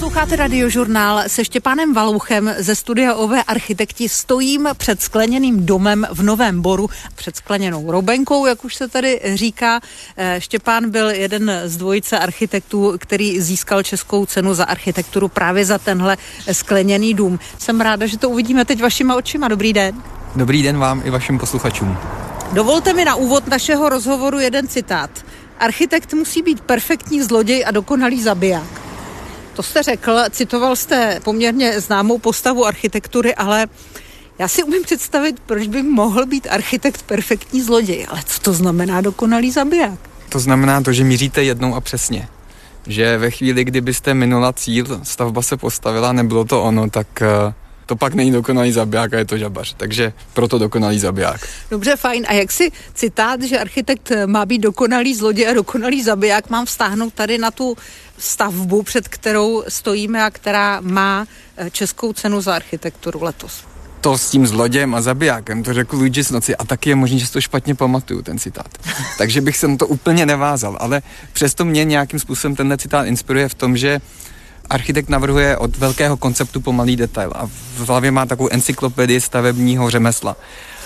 Posloucháte Radiožurnál se Štěpánem Valouchem ze studia OV Architekti. Stojím před skleněným domem v Novém Boru, před skleněnou roubenkou, jak už se tady říká. Štěpán byl jeden z dvojice architektů, který získal českou cenu za architekturu právě za tenhle skleněný dům. Jsem ráda, že to uvidíme teď vašima očima. Dobrý den. Dobrý den vám i vašim posluchačům. Dovolte mi na úvod našeho rozhovoru jeden citát. Architekt musí být perfektní zloděj a dokonalý zabiják. To jste řekl, citoval jste poměrně známou postavu architektury, ale já si umím představit, proč by mohl být architekt perfektní zloděj. Ale co to znamená dokonalý zabiják? To znamená to, že míříte jednou a přesně. Že ve chvíli, kdybyste minula cíl, stavba se postavila, nebylo to ono, tak to pak není dokonalý zabiják a je to žabař. Takže proto dokonalý zabiják. Dobře, fajn. A jak si citát, že architekt má být dokonalý zloděj a dokonalý zabiják, mám vztáhnout tady na tu stavbu, před kterou stojíme a která má českou cenu za architekturu letos? To s tím zlodějem a zabijákem, to řekl Luigi Snoci a taky je možný, že si to špatně pamatuju, ten citát. Takže bych se to úplně nevázal, ale přesto mě nějakým způsobem tenhle citát inspiruje v tom, že architekt navrhuje od velkého konceptu po malý detail a v hlavě má takovou encyklopedii stavebního řemesla.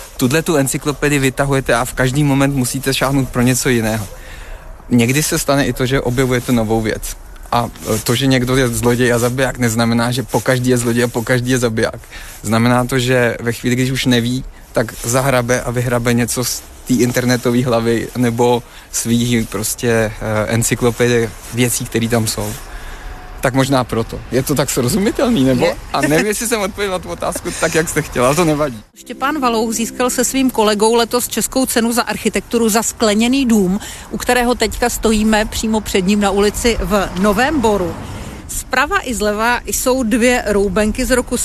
Tu encyklopedii vytahujete a v každý moment musíte šáhnout pro něco jiného. Někdy se stane i to, že objevujete novou věc. A to, že někdo je zloděj a zabiják, neznamená, že pokaždý je zloděj a pokaždý je zabiják. Znamená to, že ve chvíli, když už neví, tak zahrabe a vyhrabe něco z té internetové hlavy nebo svých prostě encyklopedie věcí, které tam jsou. Tak možná proto. Je to tak srozumitelný, nebo? A nevím, jestli jsem odpověděl na tu otázku tak, jak jste chtěla, ale to nevadí. Štěpán Valouch získal se svým kolegou letos českou cenu za architekturu za skleněný dům, u kterého teďka stojíme přímo před ním na ulici v Novém Boru. Zprava i zleva jsou dvě roubenky z roku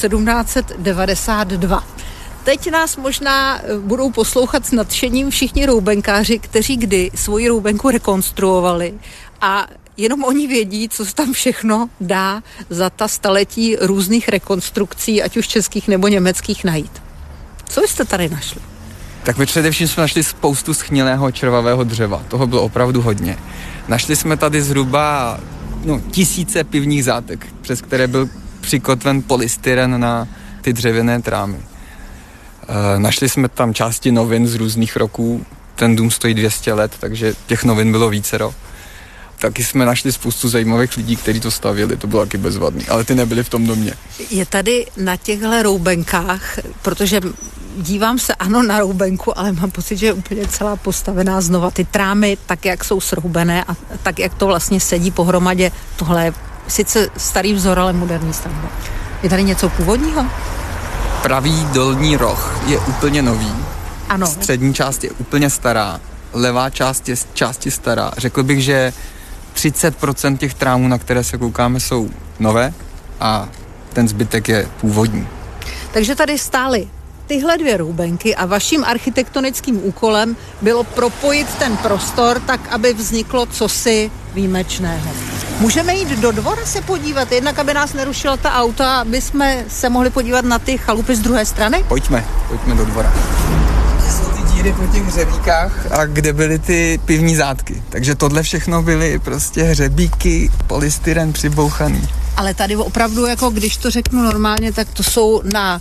1792. Teď nás možná budou poslouchat s nadšením všichni roubenkáři, kteří kdy svoji roubenku rekonstruovali a jenom oni vědí, co se tam všechno dá za ta staletí různých rekonstrukcí, ať už českých nebo německých, najít. Co jste tady našli? Tak my především jsme našli spoustu schnilého červavého dřeva. Toho bylo opravdu hodně. Našli jsme tady zhruba tisíce pivních zátek, přes které byl přikotven polystyren na ty dřevěné trámy. Našli jsme tam části novin z různých roků. Ten dům stojí 200 let, takže těch novin bylo vícero. Taky jsme našli spoustu zajímavých lidí, kteří to stavěli, to bylo taky bezvadný, ale ty nebyli v tom domě. Je tady na těchto roubenkách, protože dívám se ano na roubenku, ale mám pocit, že je úplně celá postavená znova. Ty trámy, tak jak jsou sroubené a tak jak to vlastně sedí pohromadě, tohle je sice starý vzor, ale moderní stavba. Je tady něco původního? Pravý dolní roh je úplně nový. Ano. Střední část je úplně stará, levá část je části stará. Řekl bych, že 30% těch trámů, na které se koukáme, jsou nové a ten zbytek je původní. Takže tady stály tyhle dvě roubenky a vaším architektonickým úkolem bylo propojit ten prostor tak, aby vzniklo cosi výjimečného. Můžeme jít do dvora se podívat, jednak aby nás nerušila ta auta, aby jsme se mohli podívat na ty chalupy z druhé strany? Pojďme do dvora. Díry po těch hřebíkách a kde byly ty pivní zátky. Takže tohle všechno byly prostě hřebíky, polystyren přibouchaný. Ale tady opravdu, jako když to řeknu normálně, tak to jsou na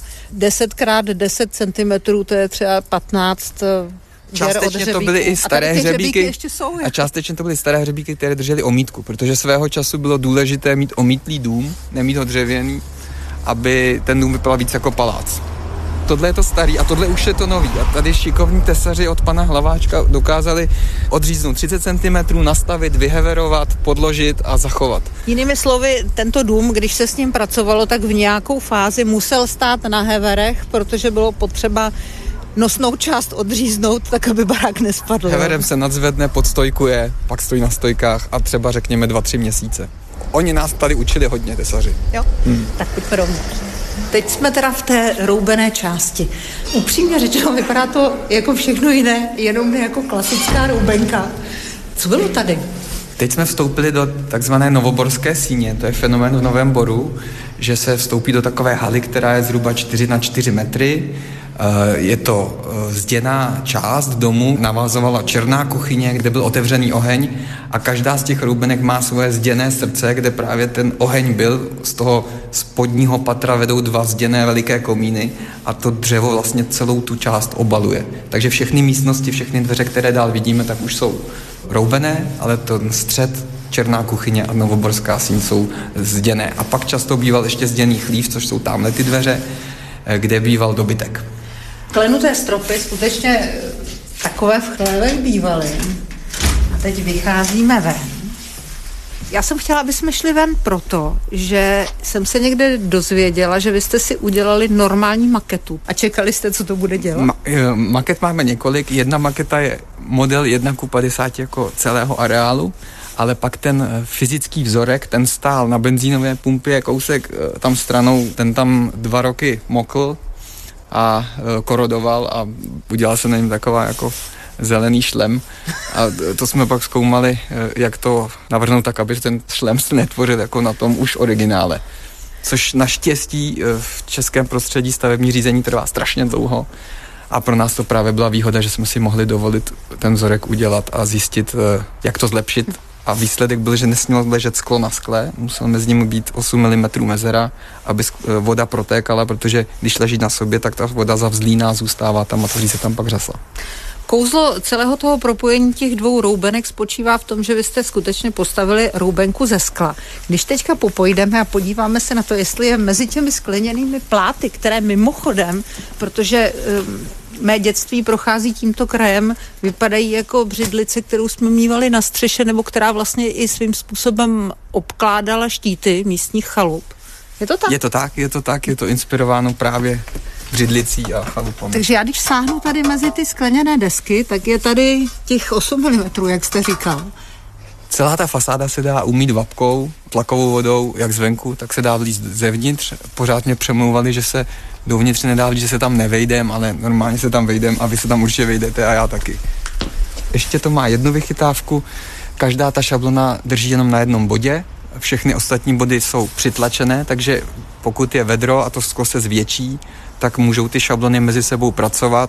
10x10 cm, to je třeba 15 částečně to byly i staré hřebíky jsou, a částečně to byly staré hřebíky, které držely omítku, protože svého času bylo důležité mít omítlý dům, nemít ho dřevěný, aby ten dům vypadal víc jako palác. Tohle je to starý a tohle už je to nový. A tady šikovní tesaři od pana Hlaváčka dokázali odříznout 30 cm, nastavit, vyheverovat, podložit a zachovat. Jinými slovy, tento dům, když se s ním pracovalo, tak v nějakou fázi musel stát na heverech, protože bylo potřeba nosnou část odříznout, tak aby barák nespadl. Heverem se nadzvedne, podstojkuje, pak stojí na stojkách a třeba řekněme 2-3 měsíce. Oni nás tady učili hodně, tesaři. Jo, tak pojďme rovnou. Teď jsme teda v té roubené části. Upřímně řečeno, vypadá to jako všechno jiné, jenom ne jako klasická roubenka. Co bylo tady? Teď jsme vstoupili do takzvané novoborské síně, to je fenomén v Novém Boru, že se vstoupí do takové haly, která je zhruba 4x4 metry. Je to zděná část domu, navazovala černá kuchyně, kde byl otevřený oheň a každá z těch roubenek má svoje zděné srdce, kde právě ten oheň byl. Z toho spodního patra vedou 2 zděné veliké komíny a to dřevo vlastně celou tu část obaluje. Takže všechny místnosti, všechny dveře, které dál vidíme, tak už jsou roubené, ale ten střed, černá kuchyně a novoborská síň jsou zděné. A pak často býval ještě zděný chlív, což jsou tamhle ty dveře, kde býval dobytek. Klenuté stropy skutečně takové v chlevech bývaly. A teď vycházíme ven. Já jsem chtěla, aby jsme šli ven proto, že jsem se někde dozvěděla, že vy jste si udělali normální maketu a čekali jste, co to bude dělat? Maket máme několik. Jedna maketa je model 1:50 jako celého areálu, ale pak ten fyzický vzorek, ten stál na benzínové pumpě kousek tam stranou, ten tam 2 roky mokl a korodoval a udělal se na něm taková jako zelený šlem a to jsme pak zkoumali, jak to navrhnout tak, aby ten šlem se netvořil jako na tom už originále. Což naštěstí v českém prostředí stavební řízení trvá strašně dlouho a pro nás to právě byla výhoda, že jsme si mohli dovolit ten vzorek udělat a zjistit, jak to zlepšit. A výsledek byl, že nesmělo ležet sklo na skle, musel mezi nimi být 8 mm mezera, aby voda protékala, protože když leží na sobě, tak ta voda zavzlíná, zůstává tam a tvoří se tam pak řasa. Kouzlo celého toho propojení těch 2 roubenek spočívá v tom, že vy jste skutečně postavili roubenku ze skla. Když teďka popojdeme a podíváme se na to, jestli je mezi těmi skleněnými pláty, které mimochodem, protože mé dětství prochází tímto krajem, vypadají jako břidlice, kterou jsme mívali na střeše, nebo která vlastně i svým způsobem obkládala štíty místních chalup. Je to tak? Je to tak, je to inspirováno právě břidlicí a chalupami. Takže já když sáhnu tady mezi ty skleněné desky, tak je tady těch 8 mm, jak jste říkal. Celá ta fasáda se dá umýt vapkou, tlakovou vodou, jak zvenku, tak se dá vlízt zevnitř. Pořád mě přemlouvali, že se dovnitř nedá vlízt, že se tam nevejdem, ale normálně se tam vejdem a vy se tam určitě vejdete a já taky. Ještě to má jednu vychytávku, každá ta šablona drží jenom na jednom bodě, všechny ostatní body jsou přitlačené, takže pokud je vedro a to sklo se zvětší, tak můžou ty šablony mezi sebou pracovat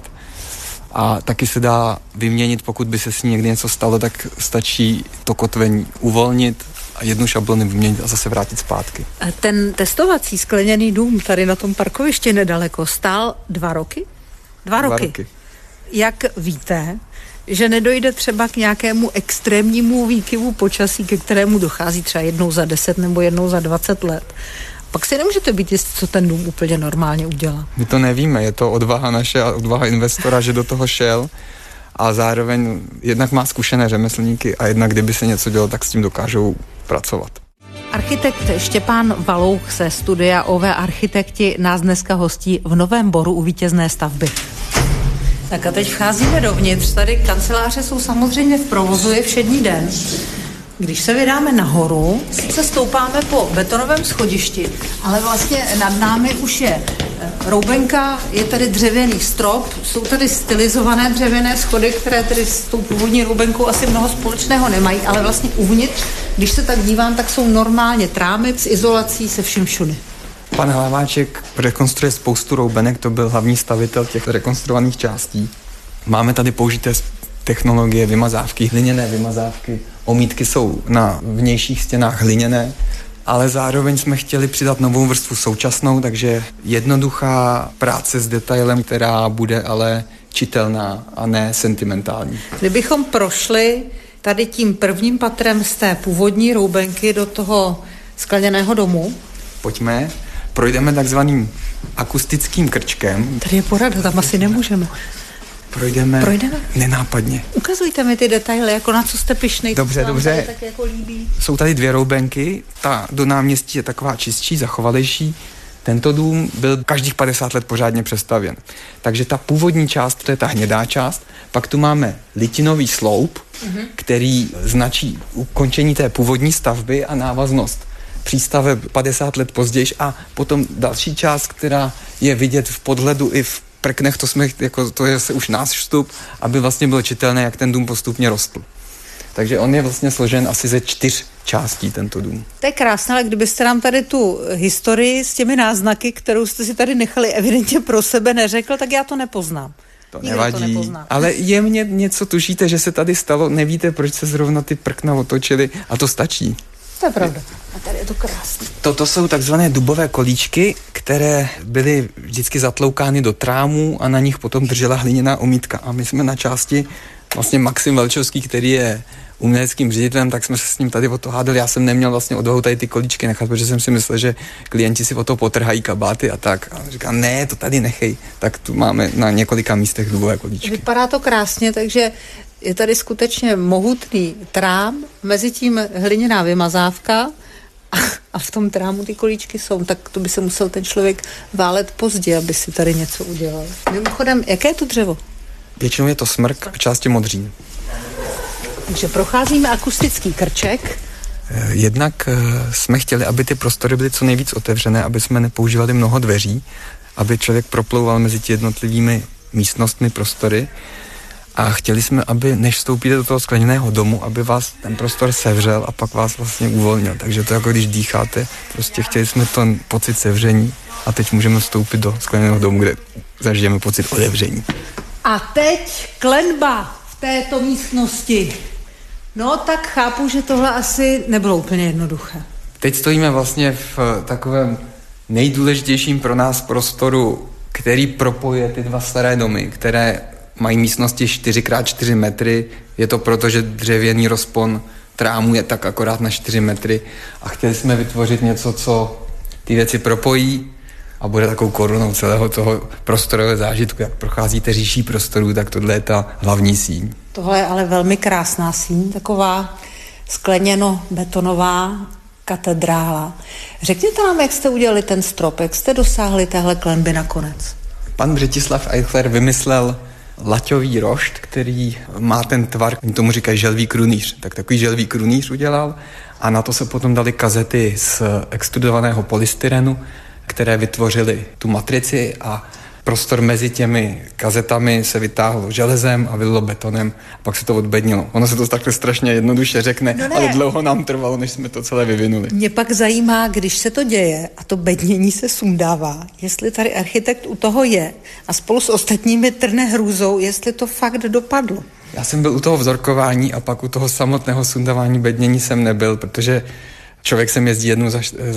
a taky se dá vyměnit, pokud by se s ní někdy něco stalo, tak stačí to kotvení uvolnit a jednu šablonu vyměnit a zase vrátit zpátky. Ten testovací skleněný dům tady na tom parkovišti nedaleko stál 2 roky? 2 roky. Jak víte, že nedojde třeba k nějakému extrémnímu výkyvu počasí, ke kterému dochází třeba jednou za 10 nebo jednou za 20 let? Pak si nemůžete být jistý, co ten dům úplně normálně udělá. My to nevíme, je to odvaha naše a odvaha investora, že do toho šel a zároveň jednak má zkušené řemeslníky a jednak kdyby se něco dělo, tak s tím dokážou pracovat. Architekt Štěpán Valouch ze studia OV Architekti nás dneska hostí v Novém Boru u vítězné stavby. Tak a teď vcházíme dovnitř, tady kanceláře jsou samozřejmě v provozu, je všední den. Když se vydáme nahoru, se stoupáme po betonovém schodišti, ale vlastně nad námi už je roubenka, je tady dřevěný strop, jsou tady stylizované dřevěné schody, které tedy s tou původní roubenkou asi mnoho společného nemají, ale vlastně uvnitř, když se tak dívám, tak jsou normálně trámy s izolací, se vším všudy. Pan Hlaváček rekonstruuje spoustu roubenek, to byl hlavní stavitel těch rekonstruovaných částí. Máme tady použité technologie vymazávky, hliněné vymazávky. Omítky jsou na vnějších stěnách hliněné, ale zároveň jsme chtěli přidat novou vrstvu současnou, takže jednoduchá práce s detailem, která bude ale čitelná a ne sentimentální. Kdybychom prošli tady tím prvním patrem z té původní roubenky do toho skleněného domu. Pojďme, projdeme takzvaným akustickým krčkem. Tady je porada, tam asi nemůžeme. Projdeme nenápadně. Ukazujte mi ty detaily, jako na co jste pyšnej. Dobře. Tak jako líbí. Jsou tady 2 roubenky, ta do náměstí je taková čistší, zachovalejší. Tento dům byl každých 50 let pořádně přestavěn. Takže ta původní část, to je ta hnědá část, pak tu máme litinový sloup, který značí ukončení té původní stavby a návaznost přístaveb 50 let později a potom další část, která je vidět v podhledu i v prknech, to je už náš vstup, aby vlastně bylo čitelné, jak ten dům postupně rostl. Takže on je vlastně složen asi ze 4 částí, tento dům. To je krásné, ale kdybyste nám tady tu historii s těmi náznaky, kterou jste si tady nechali evidentně pro sebe, neřekl, tak já to nepoznám. To nevadí, to ale jemně něco tušíte, že se tady stalo, nevíte, proč se zrovna ty prkna otočily a to stačí. To je pravda. A tady je to krásné. Toto jsou takzvané dubové kolíčky, které byly vždycky zatloukány do trámů a na nich potom držela hliněná omítka. A my jsme na části, vlastně Maxim Velčovský, který je uměleckým ředitelem, tak jsme se s ním tady o to hádali. Já jsem neměl vlastně odvahu tady ty kolíčky nechat, protože jsem si myslel, že klienti si o to potrhají kabáty a tak. A říká, ne, to tady nechej. Tak tu máme na několika místech dubové kolíčky. Vypadá to krásně, takže je tady skutečně mohutný trám, mezi tím hliněná vymazávka a v tom trámu ty kolíčky jsou. Tak to by se musel ten člověk válet pozdě, aby si tady něco udělal. Mimochodem, jaké je to dřevo? Většinou je to smrk a části modřín. Takže procházíme akustický krček. Jednak jsme chtěli, aby ty prostory byly co nejvíc otevřené, aby jsme nepoužívali mnoho dveří, aby člověk proplouval mezi těmi jednotlivými místnostmi, prostory. A chtěli jsme, aby než vstoupíte do toho skleněného domu, aby vás ten prostor sevřel a pak vás vlastně uvolnil. Takže to jako když dýcháte, prostě chtěli jsme ten pocit sevření a teď můžeme vstoupit do skleněného domu, kde zažijeme pocit otevření. A teď klenba v této místnosti. No tak chápu, že tohle asi nebylo úplně jednoduché. Teď stojíme vlastně v takovém nejdůležitějším pro nás prostoru, který propojuje ty dva staré domy, které mají místnosti 4x4 metry. Je to proto, že dřevěný rozpon trámu je tak akorát na 4 metry a chtěli jsme vytvořit něco, co ty věci propojí a bude takovou korunou celého toho prostorového zážitku. Jak procházíte říší prostorů, tak tohle je ta hlavní síň. Tohle je ale velmi krásná síň, taková skleněno-betonová katedrála. Řekněte nám, jak jste udělali ten strop, jak jste dosáhli téhle klenby nakonec. Pan Břetislav Eichler vymyslel laťový rošt, který má ten tvar, oni tomu říkají želví krunýř. Tak takový želví krunýř udělal a na to se potom dali kazety z extrudovaného polystyrenu, které vytvořily tu matrici a prostor mezi těmi kazetami se vytáhlo železem a vylilo betonem a pak se to odbednilo. Ono se to takhle strašně jednoduše řekne, no ale dlouho nám trvalo, než jsme to celé vyvinuli. Mě pak zajímá, když se to děje a to bednění se sundává, jestli tady architekt u toho je a spolu s ostatními trne hrůzou, jestli to fakt dopadlo. Já jsem byl u toho vzorkování a pak u toho samotného sundávání bednění jsem nebyl, protože člověk sem jezdí jednou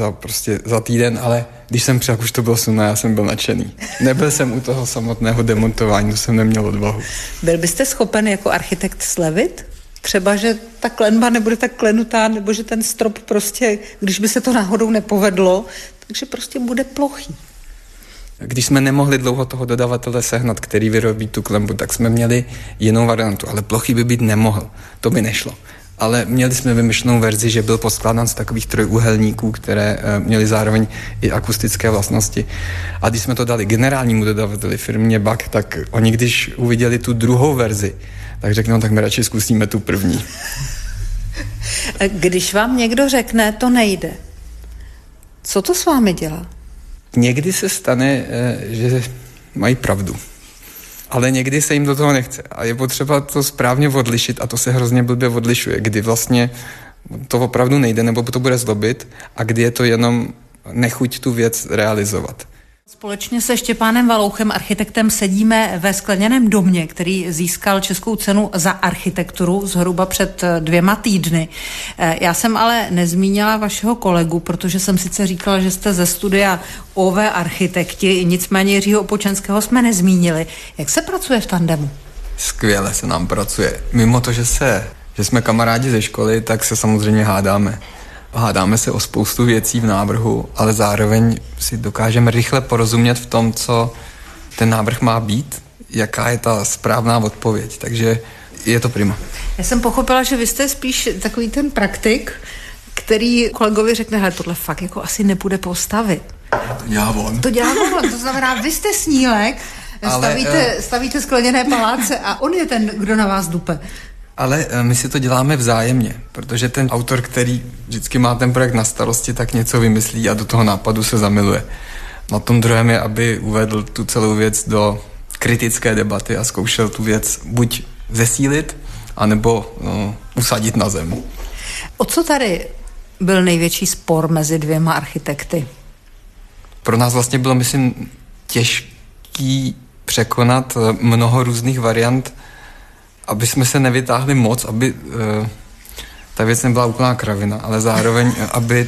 za týden, ale když jsem přijel, už to bylo sunné, já jsem byl nadšený. Nebyl jsem u toho samotného demontování, to jsem neměl odvahu. Byl byste schopen jako architekt slevit? Třeba, že ta klenba nebude tak klenutá, nebo že ten strop prostě, když by se to náhodou nepovedlo, takže prostě bude plochý. Když jsme nemohli dlouho toho dodavatele sehnat, který vyrobí tu klenbu, tak jsme měli jinou variantu, ale plochý by být nemohl. To by nešlo. Ale měli jsme vymyšlenou verzi, že byl poskládán z takových trojúhelníků, které měly zároveň i akustické vlastnosti. A když jsme to dali generálnímu dodavateli firmě BAK, tak oni, když uviděli tu druhou verzi, tak řekli, no tak my radši zkusíme tu první. Když vám někdo řekne, to nejde, co to s vámi dělá? Někdy se stane, že mají pravdu. Ale někdy se jim do toho nechce. A je potřeba to správně odlišit a to se hrozně blbě odlišuje, kdy vlastně to opravdu nejde, nebo to bude zlobit a kdy je to jenom nechuť tu věc realizovat. Společně se Štěpánem Valouchem, architektem, sedíme ve skleněném domě, který získal českou cenu za architekturu zhruba před 2 týdny. Já jsem ale nezmínila vašeho kolegu, protože jsem sice říkala, že jste ze studia OV architekti, nicméně Jiřího Opočenského jsme nezmínili. Jak se pracuje v tandemu? Skvěle se nám pracuje. Mimo to, že jsme kamarádi ze školy, tak se samozřejmě hádáme. Hádáme se o spoustu věcí v návrhu, ale zároveň si dokážeme rychle porozumět v tom, co ten návrh má být, jaká je ta správná odpověď, takže je to prima. Já jsem pochopila, že vy jste spíš takový ten praktik, který kolegovi řekne, hele, tohle fakt jako asi nepůjde postavit. To dělá on. To znamená, vy jste snílek, stavíte skleněné paláce a on je ten, kdo na vás dupe. Ale my si to děláme vzájemně, protože ten autor, který vždycky má ten projekt na starosti, tak něco vymyslí a do toho nápadu se zamiluje. Na tom druhém je, aby uvedl tu celou věc do kritické debaty a zkoušel tu věc buď zesílit, anebo usadit na zem. O co tady byl největší spor mezi dvěma architekty? Pro nás vlastně bylo, myslím, těžký překonat mnoho různých variant, aby jsme se nevytáhli moc, aby ta věc nebyla úplná kravina, ale zároveň, aby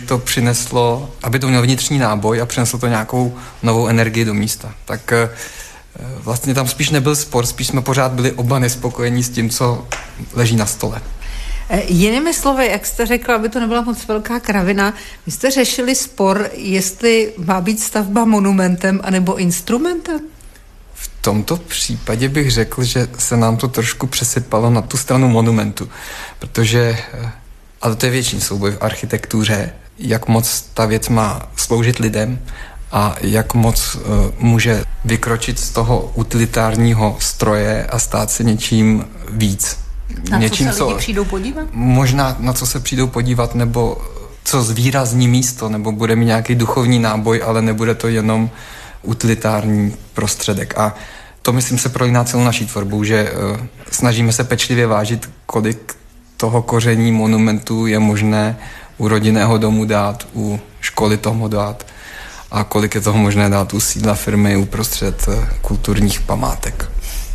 to mělo vnitřní náboj a přineslo to nějakou novou energii do místa. Tak vlastně tam spíš nebyl spor, spíš jsme pořád byli oba nespokojení s tím, co leží na stole. Jinými slovy, jak jste řekla, aby to nebyla moc velká kravina, vy jste řešili spor, jestli má být stavba monumentem anebo instrumentem? V tomto případě bych řekl, že se nám to trošku přesypalo na tu stranu monumentu, protože, ale to je věčný souboj v architektuře, jak moc ta věc má sloužit lidem a jak moc může vykročit z toho utilitárního stroje a stát se něčím víc. Na co se lidi přijdou podívat? Možná na co se přijdou podívat, nebo co zvýrazní místo, nebo bude mít nějaký duchovní náboj, ale nebude to jenom utilitární prostředek. A to, myslím, se prolíná celou naší tvorbu, že snažíme se pečlivě vážit, kolik toho koření monumentu je možné u rodinného domu dát, u školy tomu dát a kolik je toho možné dát u sídla firmy uprostřed kulturních památek.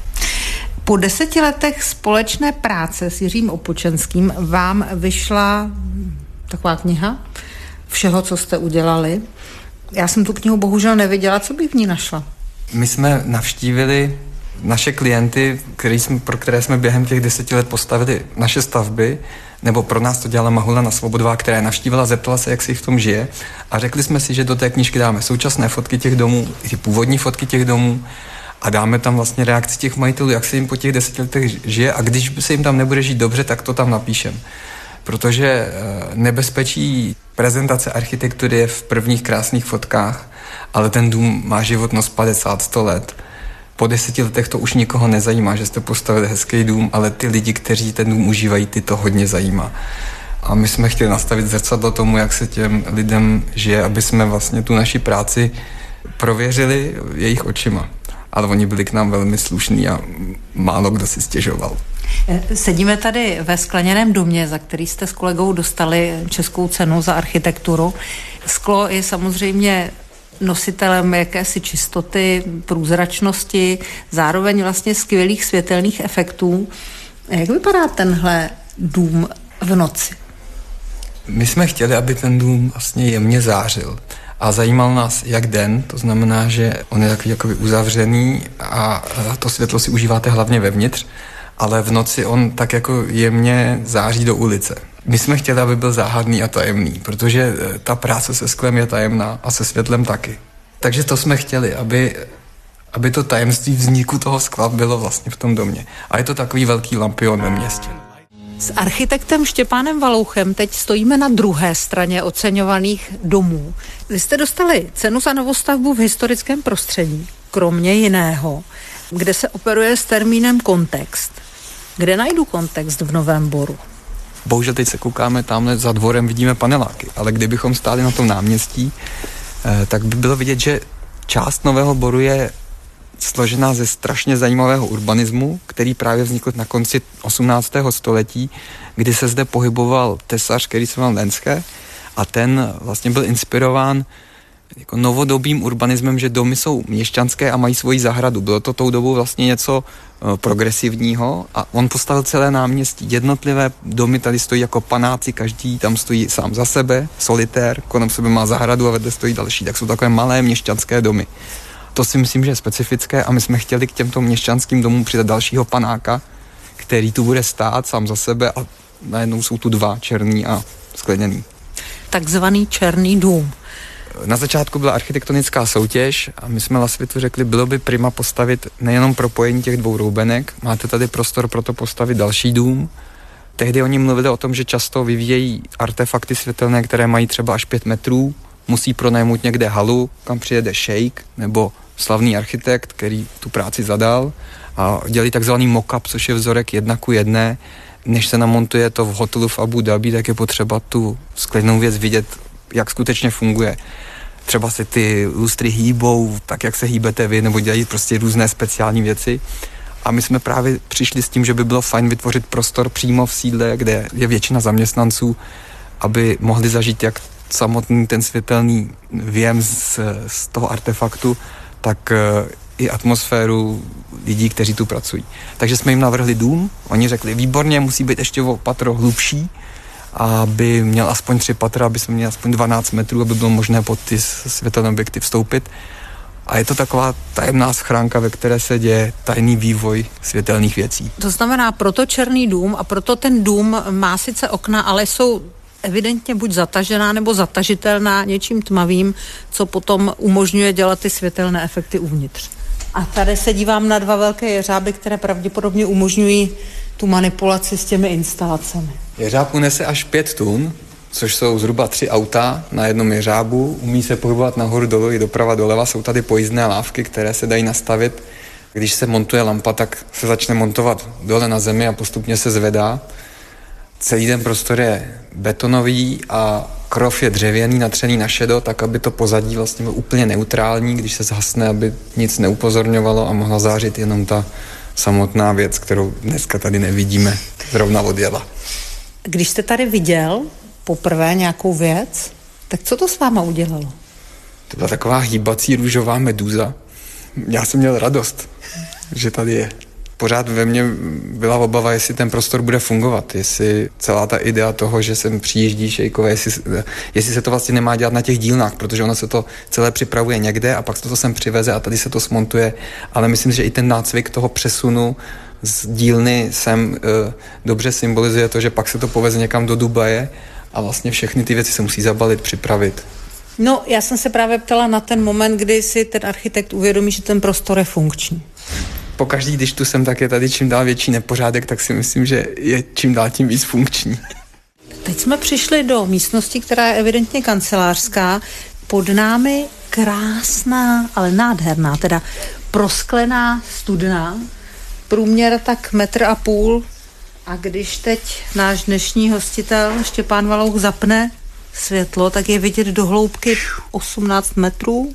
Po 10 letech společné práce s Jiřím Opočenským vám vyšla taková kniha všeho, co jste udělali. Já jsem tu knihu bohužel neviděla, co bych v ní našla? My jsme navštívili naše klienty, pro které jsme během těch 10 let postavili naše stavby, nebo pro nás to dělala Mahulena Svobodová, která je navštívila, zeptala se, jak se jich v tom žije a řekli jsme si, že do té knížky dáme současné fotky těch domů, ty původní fotky těch domů a dáme tam vlastně reakci těch majitelů, jak se jim po těch 10 letech žije a když se jim tam nebude žít dobře, tak to tam napíšem. Protože nebezpečí prezentace architektury je v prvních krásných fotkách, ale ten dům má životnost 50-100 let. Po 10 letech to už nikoho nezajímá, že jste postavili hezký dům, ale ty lidi, kteří ten dům užívají, ty to hodně zajímá. A my jsme chtěli nastavit zrcadlo tomu, jak se těm lidem žije, aby jsme vlastně tu naši práci prověřili jejich očima. Ale oni byli k nám velmi slušní a málo kdo si stěžoval. Sedíme tady ve skleněném domě, za který jste s kolegou dostali českou cenu za architekturu. Sklo je samozřejmě nositelem jakési čistoty, průzračnosti, zároveň vlastně skvělých světelných efektů. Jak vypadá tenhle dům v noci? My jsme chtěli, aby ten dům vlastně jemně zářil. A zajímal nás jak den, to znamená, že on je takový jakoby uzavřený a to světlo si užíváte hlavně vevnitř, ale v noci on tak jako jemně září do ulice. My jsme chtěli, aby byl záhadný a tajemný, protože ta práce se sklem je tajemná a se světlem taky. Takže to jsme chtěli, aby to tajemství vzniku toho skla bylo vlastně v tom domě. A je to takový velký lampion ve městě. S architektem Štěpánem Valouchem teď stojíme na druhé straně oceňovaných domů. Vy jste dostali cenu za novostavbu v historickém prostředí, kromě jiného, kde se operuje s termínem kontext. Kde najdu kontext v Novém Boru? Bohužel teď se koukáme, tamhle za dvorem vidíme paneláky, ale kdybychom stáli na tom náměstí, tak by bylo vidět, že část Nového Boru je složená ze strašně zajímavého urbanismu, který právě vznikl na konci 18. století, kdy se zde pohyboval tesař, který se jmenoval Lenské a ten vlastně byl inspirován jako novodobým urbanismem, že domy jsou měšťanské a mají svoji zahradu. Bylo to tou dobou vlastně něco progresivního a on postavil celé náměstí. Jednotlivé domy tady stojí jako panáci, každý tam stojí sám za sebe, solitér, kolem sebe má zahradu a vedle stojí další. Tak jsou takové malé měšťanské domy. To si myslím, že je specifické a my jsme chtěli k těmto měšťanským domům přidat dalšího panáka, který tu bude stát sám za sebe a najednou jsou tu dva, černý a skleněný. Takzvaný černý dům. Na začátku byla architektonická soutěž a my jsme Lasvitu řekli, bylo by prima postavit nejenom propojení těch dvou roubenek, máte tady prostor pro to postavit další dům. Tehdy oni mluvili o tom, že často vyvíjejí artefakty světelné, které mají třeba až 5 metrů, musí pronajmout někde halu, kam přijede šejk nebo slavný architekt, který tu práci zadal a dělají takzvaný mock-up, což je vzorek 1:1. Než se namontuje to v hotelu v Abu Dhabi, tak je potřeba tu skleněnou věc vidět, jak skutečně funguje. Třeba se ty lustry hýbou, tak jak se hýbete vy, nebo dělají prostě různé speciální věci. A my jsme právě přišli s tím, že by bylo fajn vytvořit prostor přímo v sídle, kde je většina zaměstnanců, aby mohli zažít jak samotný ten světelný věm z toho artefaktu, tak i atmosféru lidí, kteří tu pracují. Takže jsme jim navrhli dům, oni řekli, výborně, musí být ještě o patro hlubší, aby měl aspoň 3 patra, aby jsme měli aspoň 12 metrů, aby bylo možné pod ty světelné objekty vstoupit. A je to taková tajemná schránka, ve které se děje tajný vývoj světelných věcí. To znamená, proto černý dům a proto ten dům má sice okna, ale jsou evidentně buď zatažená nebo zatažitelná něčím tmavým, co potom umožňuje dělat ty světelné efekty uvnitř. A tady se dívám na 2 velké jeřáby, které pravděpodobně umožňují tu manipulaci s těmi instalacemi. Jeřáb unese až 5 tun, což jsou zhruba 3 auta na jednom jeřábu. Umí se pohybovat nahoru dolů i doprava doleva. Jsou tady pojízdné lávky, které se dají nastavit. Když se montuje lampa, tak se začne montovat dole na zemi a postupně se zvedá. Celý ten prostor je betonový a krov je dřevěný, natřený na šedo, tak aby to pozadí vlastně bylo úplně neutrální, když se zhasne, aby nic neupozorňovalo a mohla zářit jenom ta samotná věc, kterou dneska tady nevidíme, zrovna odjela. Když jste tady viděl poprvé nějakou věc, tak co to s váma udělalo? To byla taková hýbací růžová medúza. Já jsem měl radost, že tady je. Pořád ve mně byla obava, jestli ten prostor bude fungovat, jestli celá ta idea toho, že sem přijíždí šejkové, jestli se to vlastně nemá dělat na těch dílnách, protože ono se to celé připravuje někde a pak se to sem přiveze a tady se to smontuje, ale myslím, že i ten nácvik toho přesunu z dílny sem dobře symbolizuje to, že pak se to poveze někam do Dubaje a vlastně všechny ty věci se musí zabalit, připravit. No, já jsem se právě ptala na ten moment, kdy si ten architekt uvědomí, že ten prostor je funkční. Pokaždý, když tu jsem, tak je tady čím dál větší nepořádek, tak si myslím, že je čím dál tím víc funkční. Teď jsme přišli do místnosti, která je evidentně kancelářská. Pod námi krásná, ale nádherná, teda prosklená studna. Průměr tak 1,5 m. A když teď náš dnešní hostitel Štěpán Valouch zapne světlo, tak je vidět do hloubky 18 metrů.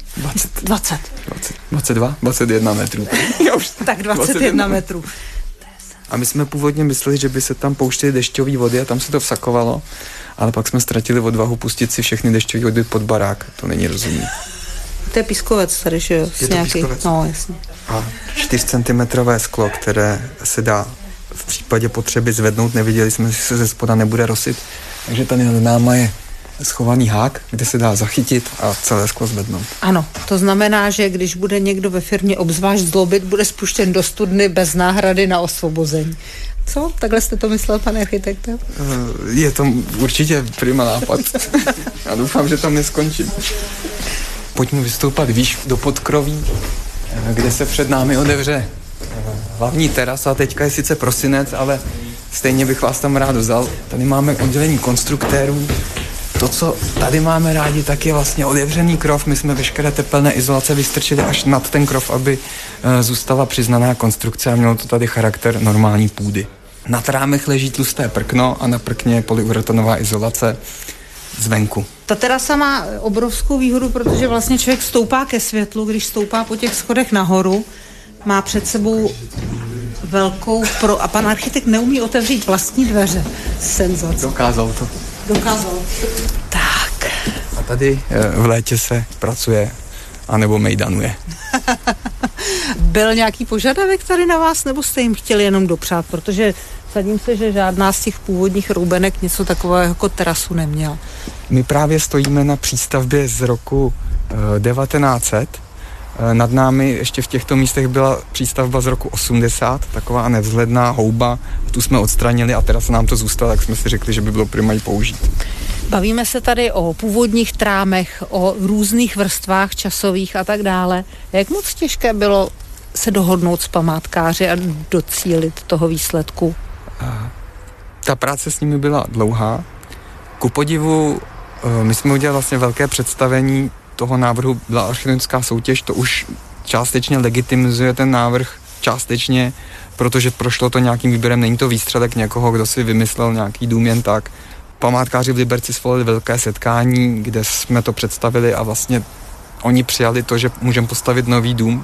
21 metrů. Tak 21 metrů. A my jsme původně mysleli, že by se tam pouštěly dešťové vody a tam se to vsakovalo, ale pak jsme ztratili odvahu pustit si všechny dešťové vody pod barák. To není rozumný. To je pískovec tady, že jo? Je to pískovec. No, jasně. A 4 cm sklo, které se dá v případě potřeby zvednout. Neviděli jsme, jestli se ze spoda nebude rosit. Takže tady nad náma je schovaný hák, kde se dá zachytit a celé sklo zvednout. Ano, to znamená, že když bude někdo ve firmě obzvlášť zlobit, bude spuštěn do studny bez náhrady na osvobození. Co? Takhle jste to myslel, pane architekte? Je to určitě prima nápad. Já doufám, že tam neskončím. Pojďme vystoupat výš do podkroví, kde se před námi otevře hlavní terasa. Teďka je sice prosinec, ale stejně bych vás tam rád vzal. Tady máme oddělení konstruktérů. To, co tady máme rádi, tak je vlastně otevřený krov. My jsme veškeré tepelné izolace vystrčili až nad ten krov, aby zůstala přiznaná konstrukce a mělo to tady charakter normální půdy. Nad rámech leží tlusté prkno a na prkně je polyuretanová izolace zvenku. Ta terasa má obrovskou výhodu, protože vlastně člověk stoupá ke světlu, když stoupá po těch schodech nahoru, má před sebou velkou a pan architekt neumí otevřít vlastní dveře. Senzace. Dokázal to. Tak. A tady v létě se pracuje anebo mejdanuje. Byl nějaký požadavek tady na vás, nebo jste jim chtěli jenom dopřát? Protože sadím se, že žádná z těch původních roubenek něco takového jako terasu neměla. My právě stojíme na přístavbě z roku 1900. Nad námi ještě v těchto místech byla přístavba z roku 80, taková nevzhledná houba. Tu jsme odstranili a teda se nám to zůstalo, tak jsme si řekli, že by bylo prima ji použít. Bavíme se tady o původních trámech, o různých vrstvách časových a tak dále. Jak moc těžké bylo se dohodnout s památkáři a docílit toho výsledku? Ta práce s nimi byla dlouhá. Ku podivu, my jsme udělali vlastně velké představení toho návrhu, byla architektonická soutěž, to už částečně legitimizuje ten návrh, částečně, protože prošlo to nějakým výběrem, není to výstřelek někoho, kdo si vymyslel nějaký dům jen tak. Památkáři v Liberci svolali velké setkání, kde jsme to představili a vlastně oni přijali to, že můžeme postavit nový dům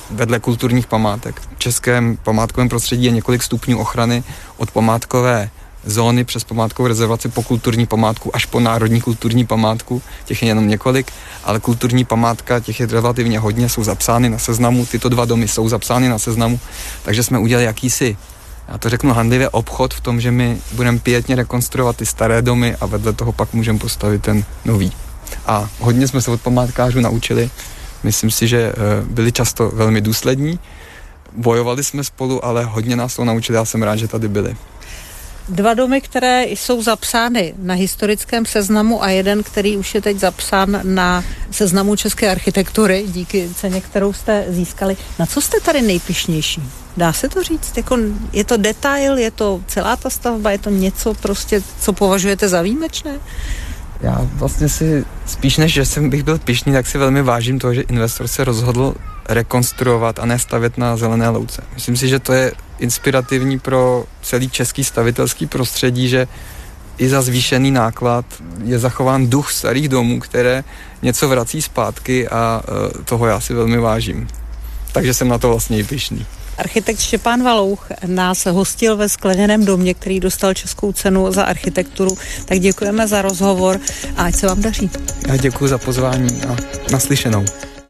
vedle kulturních památek. V českém památkovém prostředí je několik stupňů ochrany od památkové zóny přes památkovou rezervaci po kulturní památku až po národní kulturní památku, těch je jenom několik, ale kulturní památka, těch je relativně hodně, jsou zapsány na seznamu, tyto 2 domy jsou zapsány na seznamu, takže jsme udělali jakýsi, já to řeknu handlivě, obchod v tom, že my budeme pietně rekonstruovat ty staré domy a vedle toho pak můžeme postavit ten nový. A hodně jsme se od památkářů naučili, myslím si, že byli často velmi důslední, bojovali jsme spolu, ale hodně nás to naučili, já jsem rád, že tady byli. 2 domy, které jsou zapsány na historickém seznamu a jeden, který už je teď zapsán na seznamu české architektury, díky ceně, kterou jste získali. Na co jste tady nejpyšnější? Dá se to říct? Jako, je to detail, je to celá ta stavba, je to něco prostě, co považujete za výjimečné? Já vlastně si, spíš než že bych byl pyšný, tak si velmi vážím toho, že investor se rozhodl rekonstruovat a ne stavět na zelené louce. Myslím si, že to je inspirativní pro celý český stavitelský prostředí, že i za zvýšený náklad je zachován duch starých domů, které něco vrací zpátky a toho já si velmi vážím. Takže jsem na to vlastně i pyšný. Architekt Štěpán Valouch nás hostil ve skleněném domě, který dostal českou cenu za architekturu. Tak děkujeme za rozhovor a ať se vám daří. Já děkuji za pozvání a naslyšenou.